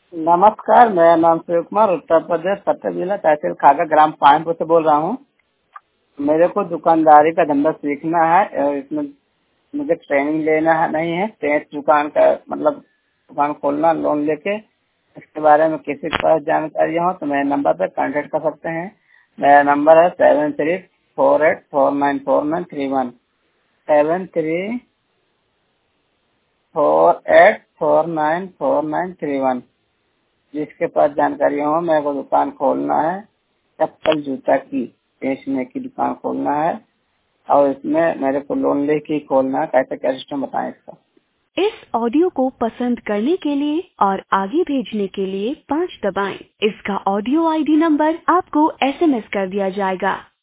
नमस्कार, मेरा नाम शिव कुमार, उत्तर प्रदेश सत्तर जिला तहसील खागा ग्राम पानपुर से बोल रहा हूँ। मेरे को दुकानदारी का धंधा सीखना है और इसमें मुझे ट्रेनिंग लेना है नहीं है। दुकान का मतलब दुकान खोलना लोन लेके, इसके बारे में किसी के पास जानकारी हो तो मेरे नंबर पे कांटेक्ट कर सकते हैं। मेरा नंबर है 7348494931 7348494931। जिसके पास जानकारी हो, मेरे को दुकान खोलना है, चप्पल जूता की बेचने की दुकान खोलना है और इसमें मेरे को लोन लेके ही खोलना है। कैसे क्या सिस्टम बताएं इसका। इस ऑडियो को पसंद करने के लिए और आगे भेजने के लिए 5 दबाएं। इसका ऑडियो आईडी नंबर आपको एसएमएस कर दिया जाएगा।